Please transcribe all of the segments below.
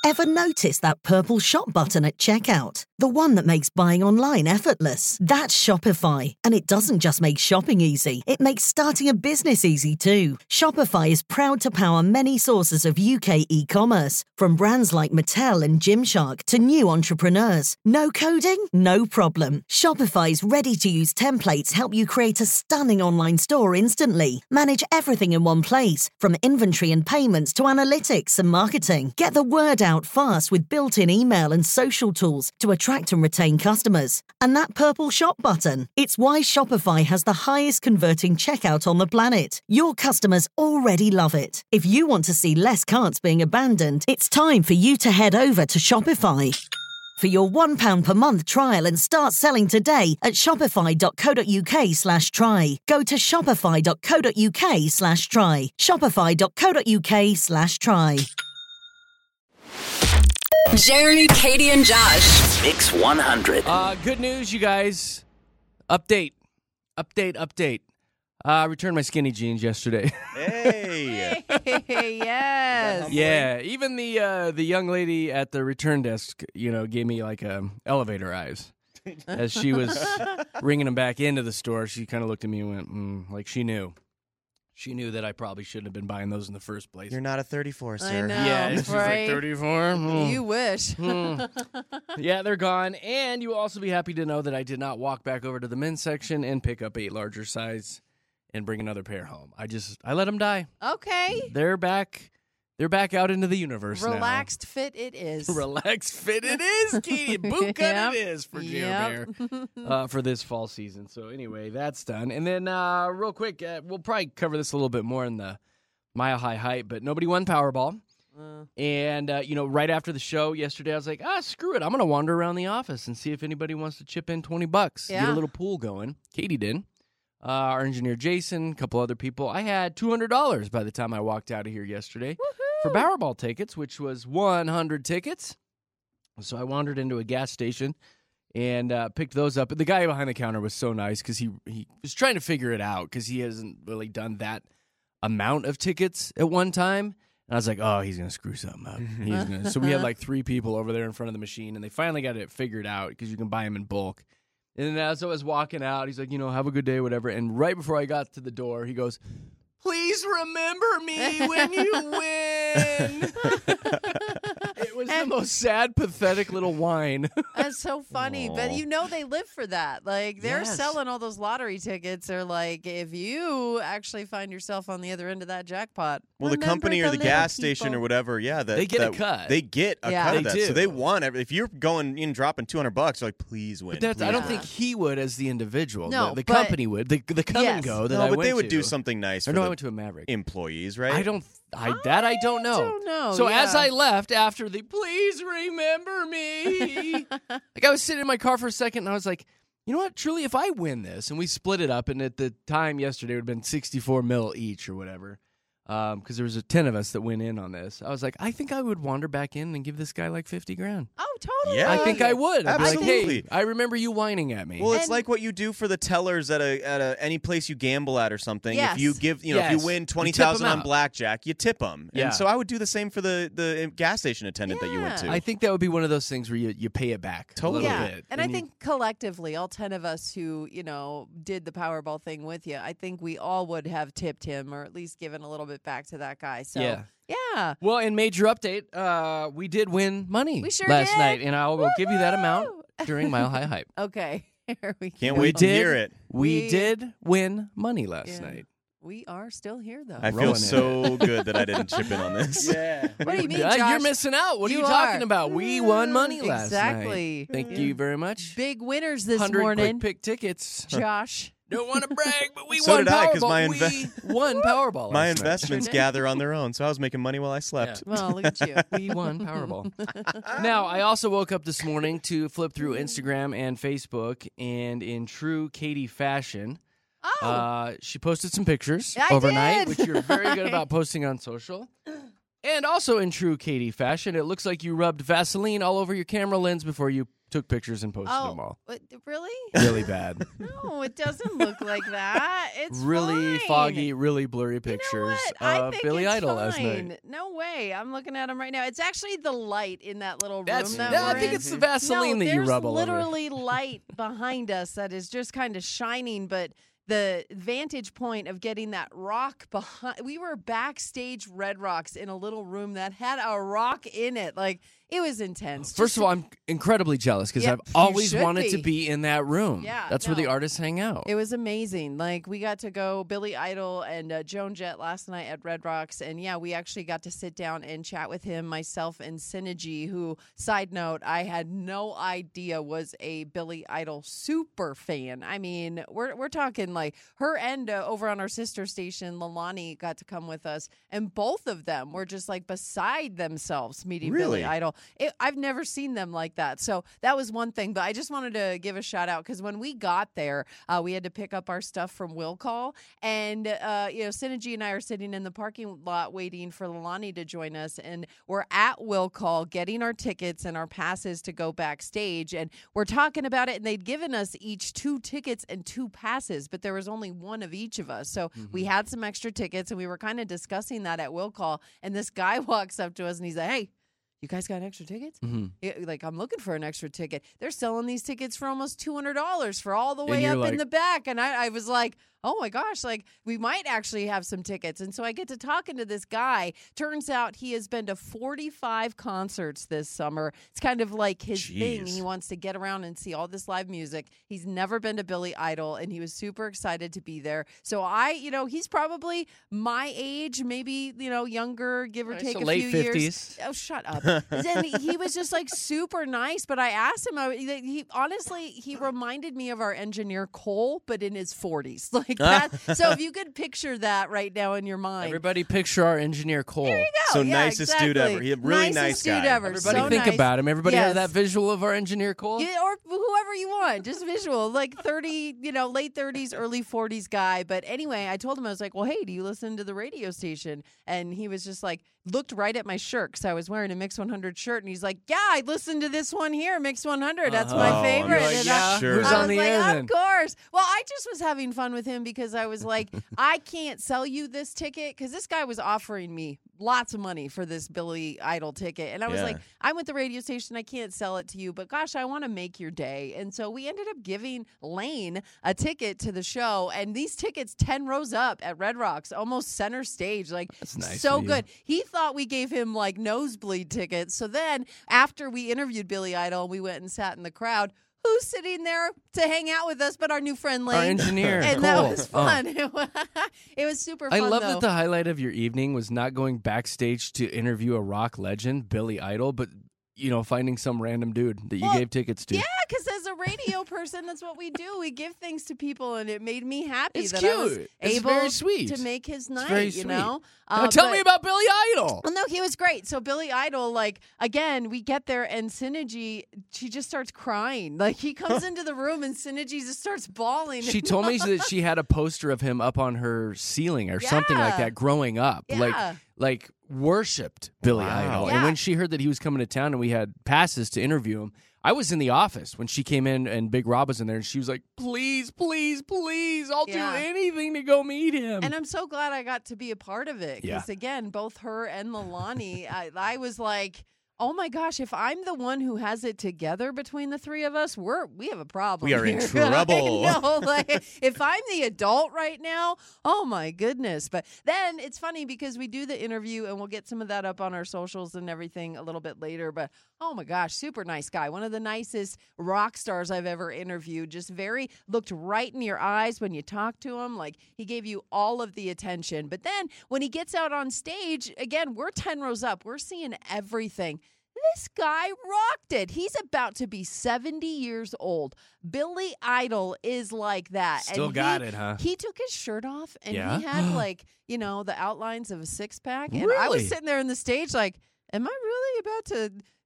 Ever notice that purple shop button at checkout? The one that makes buying online effortless. That's Shopify. And it doesn't just make shopping easy, it makes starting a business easy too. Shopify is proud to power many sources of UK e-commerce, from brands like Mattel and Gymshark to new entrepreneurs. No coding? No problem. Shopify's ready-to-use templates help you create a stunning online store instantly. Manage everything in one place, from inventory and payments to analytics and marketing. Get the word out fast with built-in email and social tools to attract and retain customers. And that purple shop button, it's why Shopify has the highest converting checkout on the planet. Your customers already love it. If you want to see less carts being abandoned, it's time for you to head over to Shopify. For your £1 per month trial and start selling today at shopify.co.uk/try. Go to shopify.co.uk/try. Shopify.co.uk/try. Jeremy, Katie, and Josh. Mix 100. Good news, you guys. Update. I returned my skinny jeans yesterday. Hey. Yes. Yeah, even the young lady at the return desk, gave me like elevator eyes. As she was ringing them back into the store, she kind of looked at me and went, like she knew. She knew that I probably shouldn't have been buying those in the first place. You're not a 34, sir. I know, Yeah, she's right? like 34. You wish. Yeah, they're gone. And you will also be happy to know that I did not walk back over to the men's section and pick up a larger size and bring another pair home. I let them die. Okay. They're back out into the universe now. Relaxed fit it is. Relaxed fit it is, Katie. Boot cut Yep. it is for Geo Yep. Bear for this fall season. So anyway, that's done. And then real quick, we'll probably cover this a little bit more in the Mile High Hype, but nobody won Powerball. And, right after the show yesterday, I was like, screw it. I'm going to wander around the office and see if anybody wants to chip in $20. Yeah. Get a little pool going. Katie did. Our engineer Jason, a couple other people. I had $200 by the time I walked out of here yesterday for Powerball tickets, which was 100 tickets. So I wandered into a gas station and picked those up. The guy behind the counter was so nice because he was trying to figure it out because he hasn't really done that amount of tickets at one time. And I was like, oh, he's going to screw something up. So we had like 3 people over there in front of the machine, and they finally got it figured out because you can buy them in bulk. And then as I was walking out, he's like, have a good day, whatever. And right before I got to the door, he goes, please remember me when you win. It was the most sad, pathetic little whine. That's so funny. But they live for that. Like, they're Yes. selling all those lottery tickets. They're like, if you actually find yourself on the other end of that jackpot. Well, the remember company or the little gas people. station or whatever, They get a cut. They get a Yeah. cut of They that. do. So they want if you're going in dropping $200, like, please win. But I don't Yeah. think he would as the individual. No, the but- company would. The come Yes. and go that No, I but went they would to. do something nice Or for no, I the went to a Maverick. employees, right? I don't know. don't know. So Yeah. as I left after the please remember me, like I was sitting in my car for a second and I was like, you know what, truly, if I win this, and we split it up, and at the time yesterday it would have been 64 mil each or whatever, because there was 10 of us that went in on this. I was like, I think I would wander back in and give this guy like $50,000. Oh, totally. Yeah. I think I would. I'd be like, Absolutely. hey, I remember you whining at me. Well, it's And- like what you do for the tellers at any place you gamble at or something. Yes. If you give, if Yes. you win You tip 20,000 them on out. blackjack, you tip them. Yeah. And so I would do the same for the gas station attendant that you went Yeah. to. I think that would be one of those things where you pay it back Totally. a little Yeah, bit. and I you- think collectively, all 10 of us who, did the Powerball thing with you, I think we all would have tipped him or at least given a little bit back to that guy. So, yeah. Well, in major update, we did win money We sure last did. night, and I will give you that amount Woohoo! during Mile High Hype. Okay. Here we Can't go. wait to hear it. We We- did win money last Yeah. night. We are still here, though. I feel Rolling in so good that I didn't chip in on this. Yeah. What do you mean, You're Josh? missing out. What are You you talking are. about? We won money last Exactly. night. Thank Yeah. you very much. Big winners this 100 morning. quick pick tickets. Josh. Don't want to brag, but we So won did I, 'cause Powerball. my We won Powerball. My last night. investments gather on their own, so I was making money while I slept. Well, look at you. We won Powerball. Now, I also woke up this morning to flip through Instagram and Facebook, and in true Katie fashion, Oh. she posted some pictures I overnight, did. which you're very good about posting on social. And also in true Katie fashion, it looks like you rubbed Vaseline all over your camera lens before you took pictures and posted them all. Really? Really bad. No, it doesn't look like that. It's really fine. foggy, really blurry pictures I think Billy it's Idol fine. last night. No way. I'm looking at him right now. It's actually the light in that little room that I we're think in. it's the Vaseline that you rub all there's over. literally light behind us that is just kind of shining, but the vantage point of getting that rock behind. We were backstage Red Rocks in a little room that had a rock in it. Like, it was intense. First of all, I'm incredibly jealous because I've you always should wanted to be. be in that room. Yeah, That's where the no. artists hang out. It was amazing. Like, we got to go Billy Idol and Joan Jett last night at Red Rocks. And yeah, we actually got to sit down and chat with him, myself, and Synergy, who, side note, I had no idea was a Billy Idol super fan. I mean, we're talking like her and over on our sister station, Leilani, got to come with us. And both of them were just like beside themselves meeting Really? Billy Idol. I've never seen them like that. So that was one thing. But I just wanted to give a shout out because when we got there, we had to pick up our stuff from Will Call. And, Synergy and I are sitting in the parking lot waiting for Leilani to join us. And we're at Will Call getting our tickets and our passes to go backstage. And we're talking about it. And they'd given us each 2 tickets and 2 passes, but there was only one of each of us. So we had some extra tickets and we were kind of discussing that at Will Call. And this guy walks up to us and he's like, "Hey, you guys got extra tickets?" Yeah, like, I'm looking for an extra ticket. They're selling these tickets for almost $200 for all the way you're up like- in the back. And I was like, oh my gosh, like, we might actually have some tickets. And so I get to talking to this guy. Turns out he has been to 45 concerts this summer. It's kind of like his thing. Jeez. He wants to get around and see all this live music. He's never been to Billy Idol, and he was super excited to be there. So he's probably my age, maybe, younger, give or take so a late few 50s. years. Oh, shut up. And he was just like super nice, but I asked him, he reminded me of our engineer Cole, but in his 40s. Like that. So if you could picture that right now in your mind. Everybody picture our engineer Cole. There you go. So Yeah, nicest exactly. dude ever. He a really Nicest nice dude guy. ever. Everybody So think nice. about him. Everybody Yes. have that visual of our engineer Cole? Yeah, or whoever you want, just visual, like 30, late 30s, early 40s guy. But anyway, I told him, I was like, well, hey, do you listen to the radio station? And he was just like, looked right at my shirt because I was wearing a Mix 100 shirt. And he's like, yeah, I listened to this one here, Mix 100. That's my Oh, favorite. you're like, And yeah, sure. who's I on was the like, air then? of course. Well, I just was having fun with him because I was like, I can't sell you this ticket because this guy was offering me lots of money for this Billy Idol ticket. And I was Yeah. like, I'm with the radio station. I can't sell it to you, but gosh, I want to make your day. And so we ended up giving Lane a ticket to the show. And these tickets, 10 rows up at Red Rocks, almost center stage. Like, That's nice so of you. good. He thought we gave him like nosebleed tickets. So then after we interviewed Billy Idol, we went and sat in the crowd. Who's sitting there to hang out with us but our new friend Lane? Our engineer, And Cole. that was Oh. fun. It was super fun, I love though. that the highlight of your evening was not going backstage to interview a rock legend, Billy Idol, but finding some random dude that you Well, gave tickets to. Yeah, because as a radio person, that's what we do. We give things to people, and it made me happy It's that I was cute. It's able very sweet. to make his night, very you sweet. know? Now tell but- me about Billy Idol. Well, no, he was great. So Billy Idol, like, again, we get there and Synergy, she just starts crying. Like, he comes into the room and Synergy just starts bawling. She told me that she had a poster of him up on her ceiling or something like Yeah. that growing up. Yeah. Like worshipped Billy Wow. Idol. Yeah. And when she heard that he was coming to town and we had passes to interview him, I was in the office when she came in and Big Rob was in there and she was like, please, please, please, I'll Yeah. do anything to go meet him. And I'm so glad I got to be a part of it. Because, Yeah. again, both her and Leilani, I was like, oh my gosh, if I'm the one who has it together between the three of us, we have a problem. We are in here. trouble. I know, like, if I'm the adult right now, oh my goodness. But then it's funny because we do the interview and we'll get some of that up on our socials and everything a little bit later. But oh my gosh, super nice guy. One of the nicest rock stars I've ever interviewed. Just looked right in your eyes when you talked to him. Like, he gave you all of the attention. But then when he gets out on stage, again, we're 10 rows up. We're seeing everything. This guy rocked it. He's about to be 70 years old. Billy Idol is like that. Still And got it, huh? He took his shirt off and Yeah? he had the outlines of a six-pack. And I Really? was sitting there in the stage like, am I really about to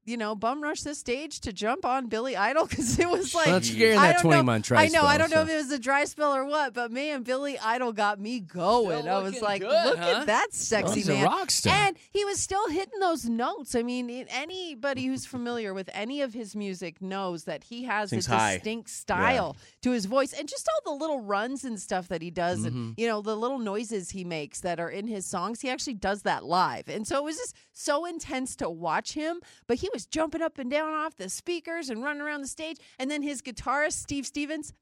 bum rush this stage to jump on Billy Idol because it was like you're in that 20-month dry I know. spell, I don't know so. if it was a dry spell or what, but man, Billy Idol got me going. Still I was looking like, good, look huh? at that sexy He's man. a rock star. And he was still hitting those notes. I mean, anybody who's familiar with any of his music knows that he has Sings a high. distinct style to his voice, and just all the little runs and stuff that he does, and the little noises he makes that are in his songs. He actually does that live, and so it was just so intense to watch him. But he was jumping up and down off the speakers and running around the stage, and then his guitarist Steve Stevens,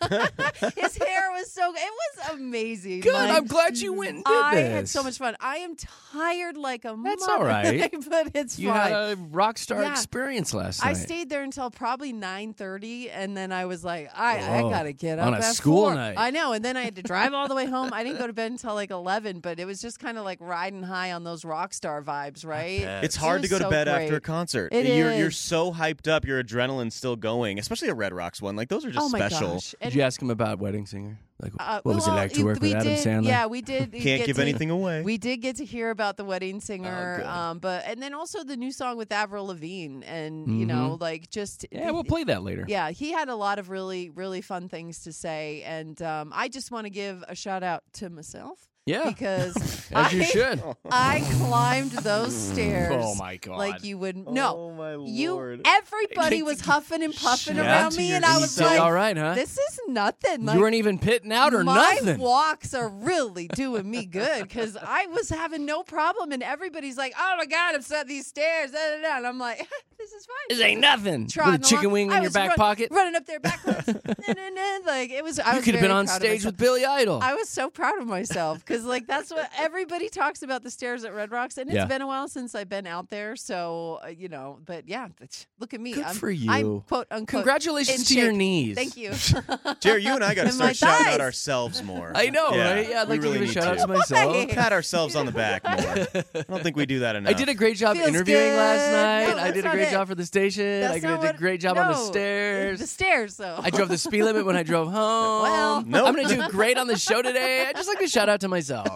his hair was so good. It was amazing. Good. Like, I'm glad you went and did I this. had so much fun. I am tired like a That's mother, all right. but it's You fine. had a rock star Yeah. experience last night. I stayed there until probably 9:30, and then I was like, I Whoa. gotta get up On a at school 4. night. I know, and then I had to drive all the way home. I didn't go to bed until like 11, but it was just kind of like riding high on those rock star vibes, right? It's hard to was go to so bed after a great. concert. It You're is. so hyped up, your adrenaline's still going, especially a Red Rocks one. Like those are just Oh my special. gosh! Did you ask him about Wedding Singer? Like, what was it well, like to work we with Adam did, Sandler? Yeah, we did. Can't get give to- anything away. We did get to hear about the Wedding Singer, good. and then also the new song with Avril Lavigne, and you know, like just Yeah, we'll play that later. Yeah, he had a lot of really, really fun things to say, and I just want to give a shout out to myself. Yeah. Because As you should. I climbed those stairs. Oh, my God. Like you wouldn't. No, Oh my you. lord. Everybody was huffing and puffing Yeah. around To me, your and I knees. was So, like, all right, huh? "This is nothing." Like, You weren't even pitting out or my nothing. walks are really doing me good because I was having no problem, and everybody's like, "Oh my God, I'm up these stairs," and I'm like, "This is fine." This ain't nothing. With a Trotting chicken along. wing I in your was back pocket. running up there backwards. Like it was. I You was could have been very on proud of stage myself. with Billy Idol. I was so proud of myself because, like, that's what everybody talks about the stairs at Red Rocks, and it's Yeah. been a while since I've been out there. So, but yeah, look at me. Good I'm, for you. I'm quote unquote. Congratulations in to your shape. knees. Thank you, Jerry, you and I got to And my start shouting thighs. out ourselves more. I know, right? Yeah, I'd we like really to give a need shout out to. to myself. Why? Pat ourselves on the back more. I don't think we do that enough. I did a great job Feels interviewing good. last night. No, I that's did a not great it. job for the station. That's I not did a what- great job on the no, stairs. The stairs, though. I drove the speed limit when I drove home. Well- Nope. I'm going to do great on the show today. I just like to shout out to myself.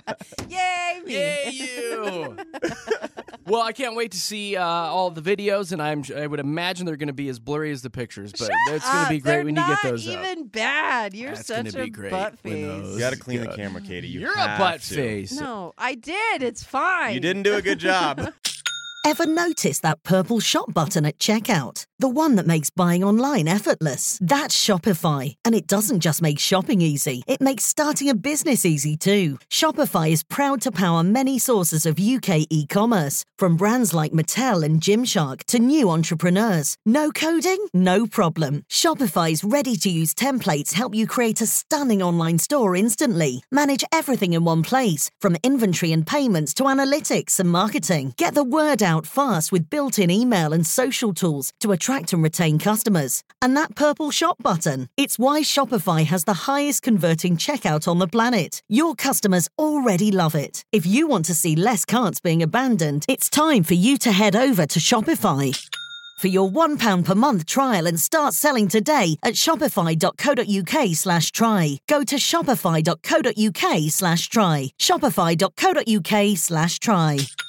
Yay, me. Yay, you! Well, I can't wait to see all the videos, and I would imagine they're going to be as blurry as the pictures, but it's going to be great They're when you get not those up. even bad. You're That's such gonna a be great butt when face. those- You got to clean the God. camera, Katie. You're a have butt to. face. No, I did. It's fine. You didn't do a good job. Ever notice that purple shop button at checkout? The one that makes buying online effortless. That's Shopify. And it doesn't just make shopping easy, it makes starting a business easy too. Shopify is proud to power many sources of UK e-commerce, from brands like Mattel and Gymshark to new entrepreneurs. No coding? No problem. Shopify's ready-to-use templates help you create a stunning online store instantly. Manage everything in one place, from inventory and payments to analytics and marketing. Get the word out fast with built-in email and social tools to attract and retain customers. And that purple shop button, it's why Shopify has the highest converting checkout on the planet. Your customers already love it. If you want to see less carts being abandoned, it's time for you to head over to Shopify. For your £1 per month trial and start selling today at shopify.co.uk/try. Go to shopify.co.uk/try. Shopify.co.uk/try.